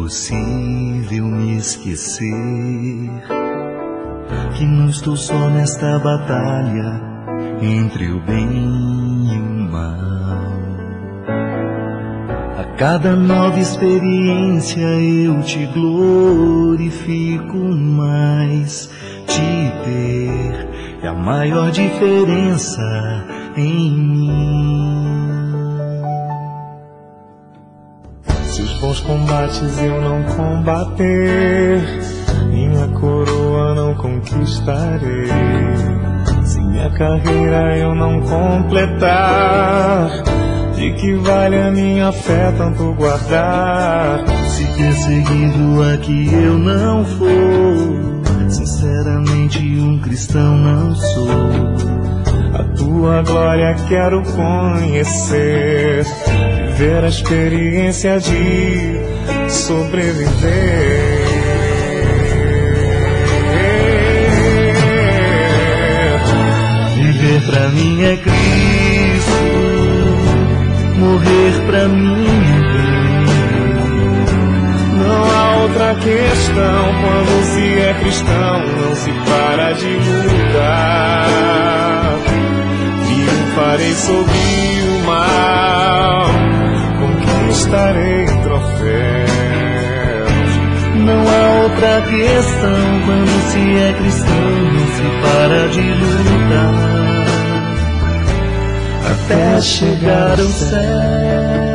impossível me esquecer que não estou só nesta batalha entre o bem e o mal. A cada nova experiência eu te glorifico mais. Te ter é a maior diferença em mim. Se os bons combates eu não combater, minha coroa não conquistarei. Se minha carreira eu não completar, de que vale a minha fé tanto guardar? Se perseguido aqui eu não for, sinceramente um cristão não sou. A tua glória quero conhecer, viver a experiência de sobreviver. Viver pra mim é Cristo, morrer pra mim é bem. Não há outra questão, quando se é cristão não se para de lutar. Triunfarei sobre o mal, conquistarei troféus. Não há outra questão, quando se é cristão não se para de lutar até chegar ao céu.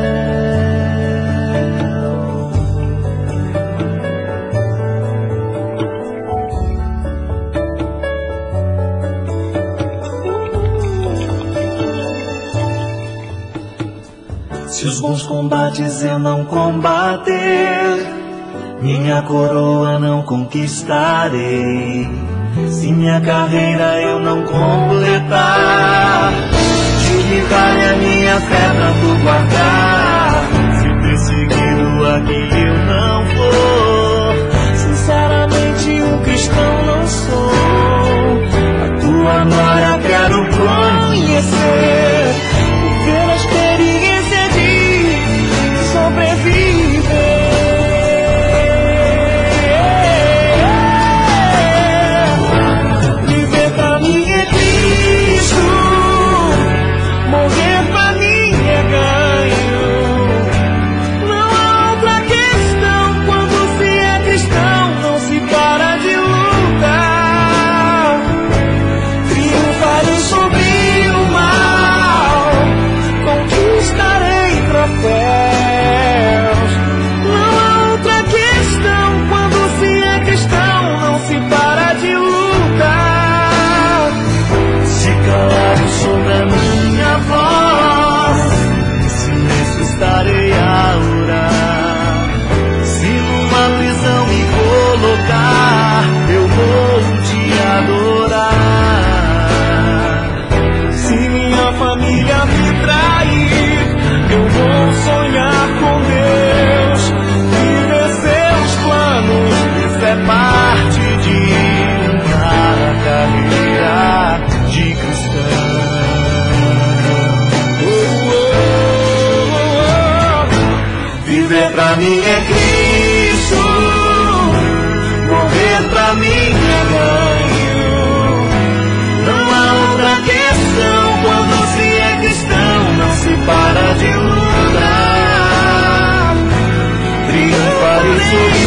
Se os bons combates eu não combater, minha coroa não conquistarei. Se minha carreira eu não completar, de que vale a minha fé tanto guardar? Se perseguido aqui eu não for, sinceramente um cristão não sou. A tua glória quero conhecer, viver a experiência de sobreviver. Estarei a orar. Se numa prisão me colocar, eu vou te adorar. Se minha família me trair, eu vou sonhar com Deus, viver seus planos. Isso é parte de uma carreira de cristão. Viver pra mim é Cristo, morrer pra mim é ganho. Não há outra questão, quando se é cristão não se para de lutar. Triunfar e sorrir.